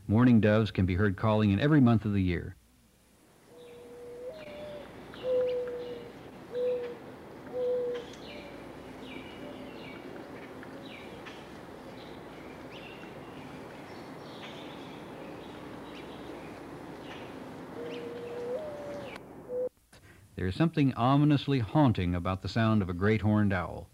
Mourning doves can be heard calling in every month of the year. There is something ominously haunting about the sound of a great horned owl.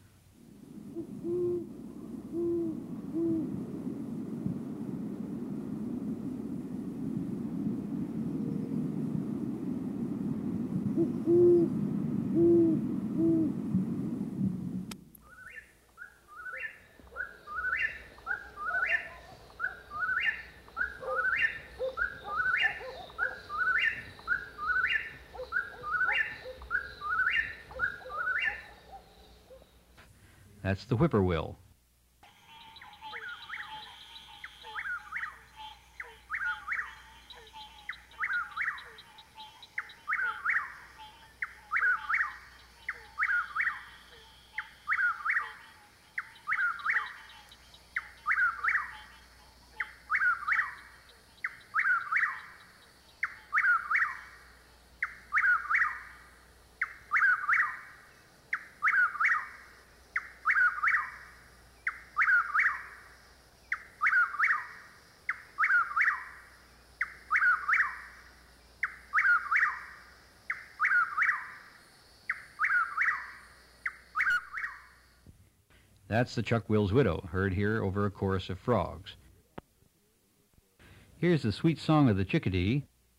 That's the whippoorwill. That's the chuck-will's widow, heard here over a chorus of frogs. Here's the sweet song of the chickadee.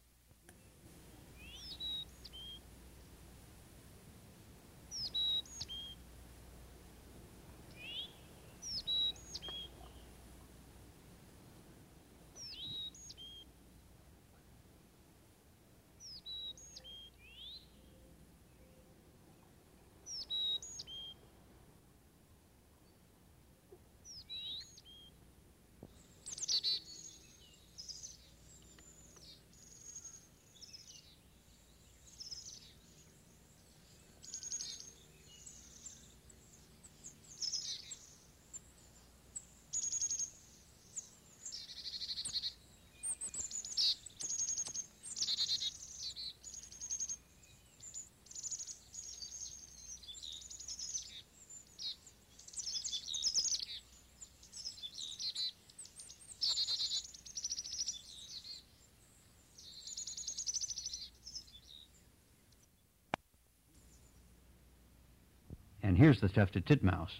And here's the tufted titmouse.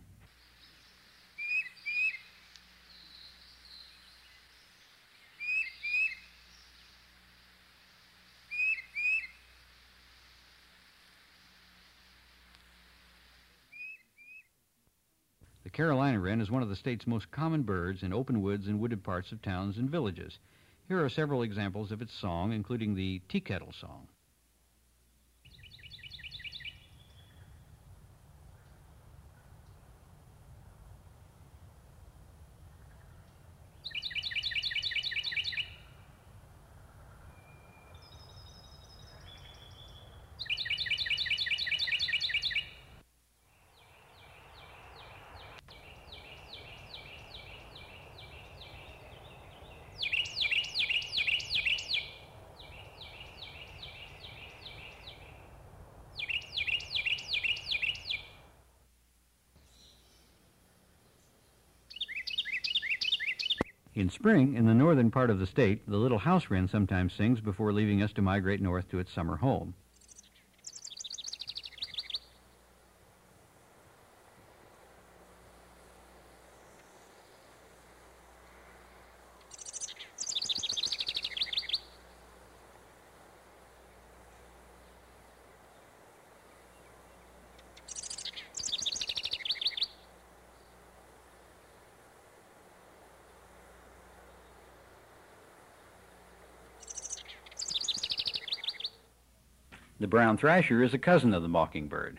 The Carolina wren is one of the state's most common birds in open woods and wooded parts of towns and villages. Here are several examples of its song, including the tea kettle song. In spring, in the northern part of the state, the little house wren sometimes sings before leaving us to migrate north to its summer home. The brown thrasher is a cousin of the mockingbird.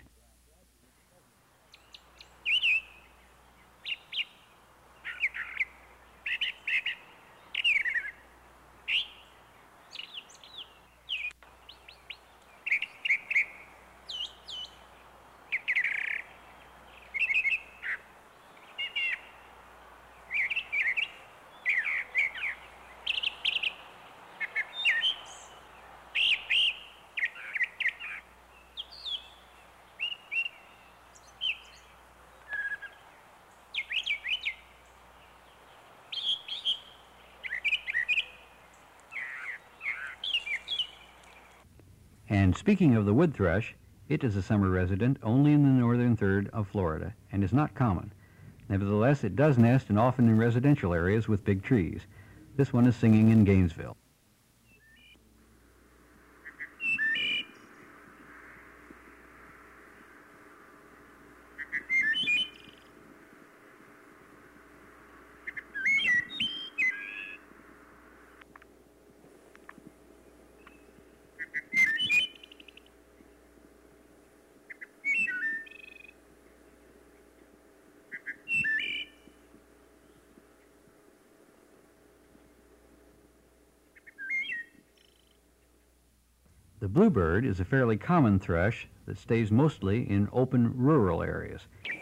And speaking of the wood thrush, it is a summer resident only in the northern third of Florida and is not common. Nevertheless, it does nest and often in residential areas with big trees. This one is singing in Gainesville. The bluebird is a fairly common thrush that stays mostly in open rural areas.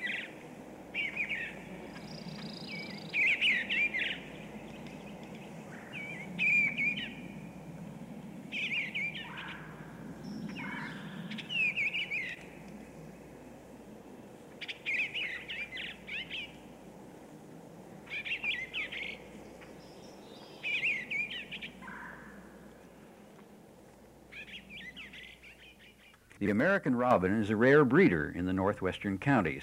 The American robin is a rare breeder in the northwestern counties.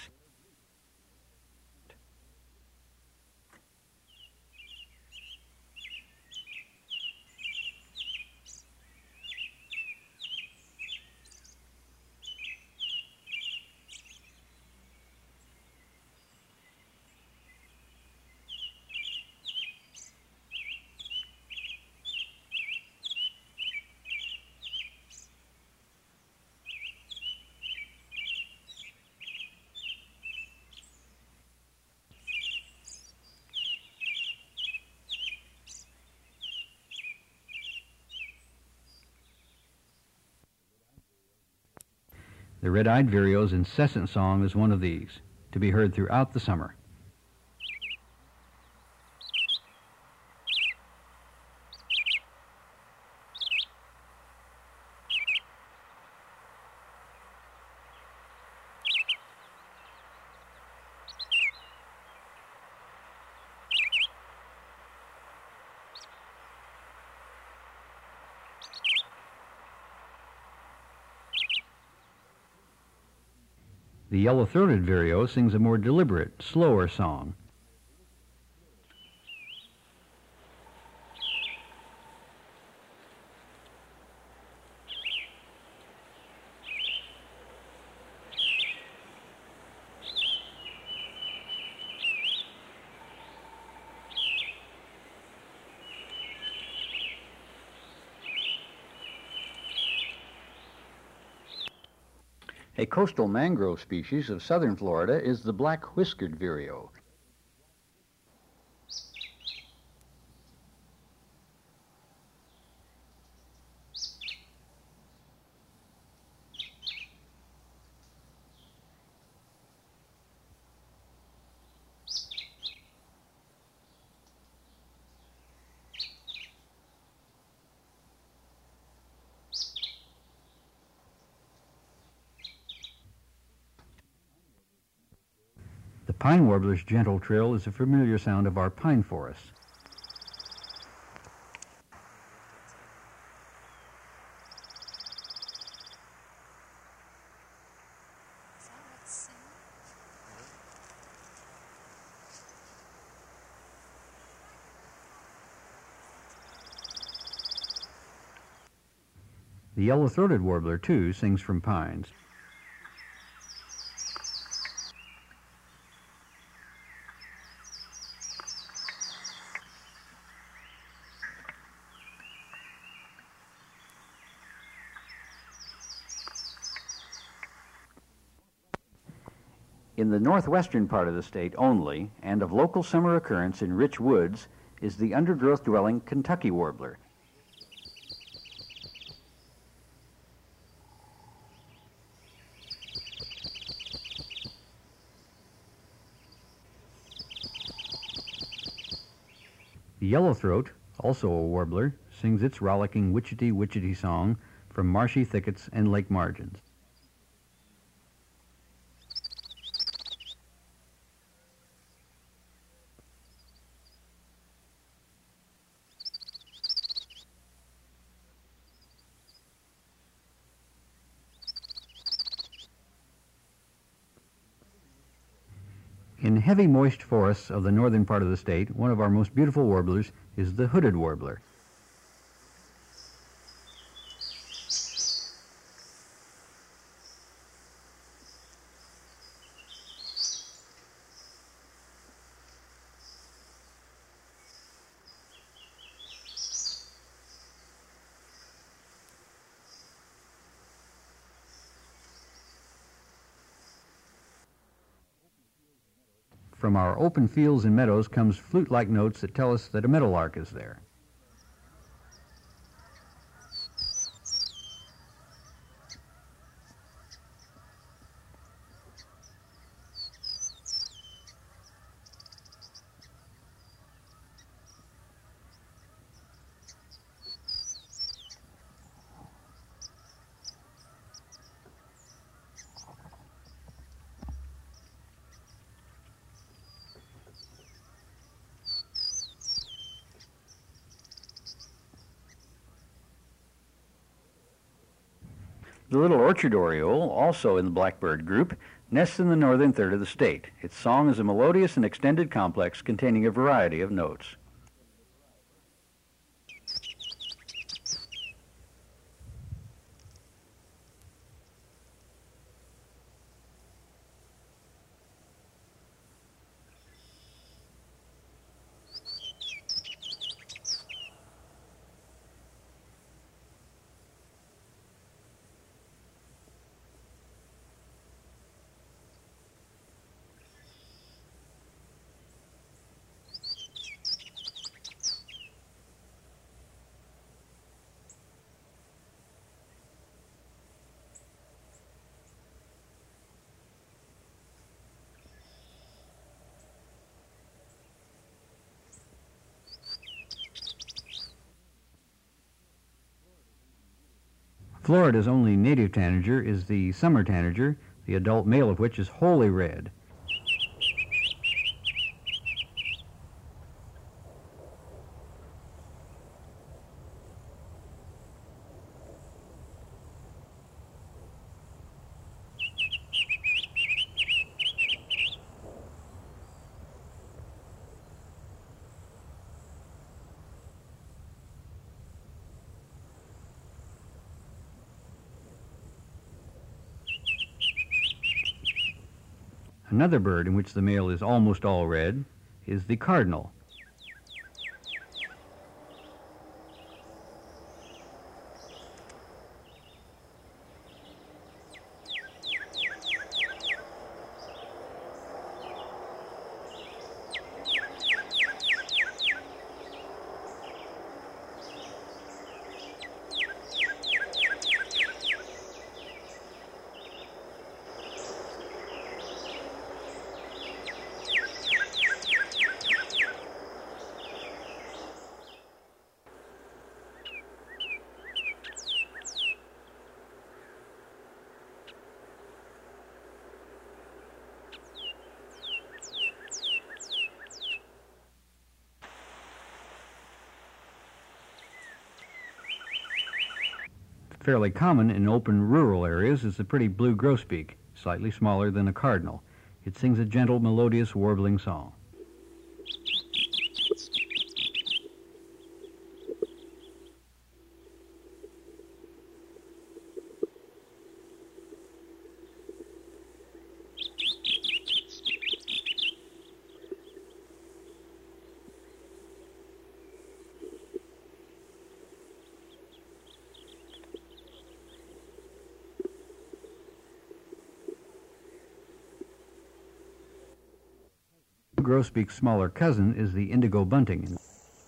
The red-eyed vireo's incessant song is one of these, to be heard throughout the summer. The yellow-throated vireo sings a more deliberate, slower song. A coastal mangrove species of southern Florida is the black-whiskered vireo. The pine warbler's gentle trill is a familiar sound of our pine forests. The yellow-throated warbler, too, sings from pines. In the northwestern part of the state only, and of local summer occurrence in rich woods, is the undergrowth-dwelling Kentucky warbler. The yellowthroat, also a warbler, sings its rollicking witchetty song from marshy thickets and lake margins. In heavy moist forests of the northern part of the state, one of our most beautiful warblers is the hooded warbler. From our open fields and meadows comes flute-like notes that tell us that a meadowlark is there. The little orchard oriole, also in the blackbird group, nests in the northern third of the state. Its song is a melodious and extended complex containing a variety of notes. Florida's only native tanager is the summer tanager, the adult male of which is wholly red. Another bird in which the male is almost all red is the cardinal. Fairly common in open rural areas is the pretty blue grosbeak, slightly smaller than a cardinal. It sings a gentle, melodious, warbling song. Grosbeak's smaller cousin is the indigo bunting.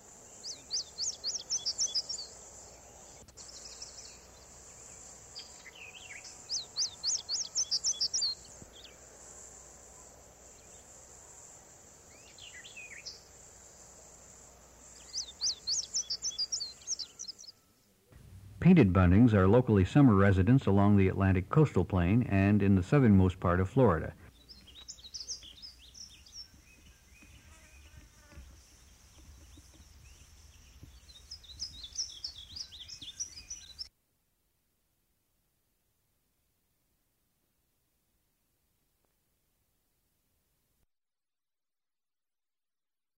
Painted buntings are locally summer residents along the Atlantic coastal plain and in the southernmost part of Florida.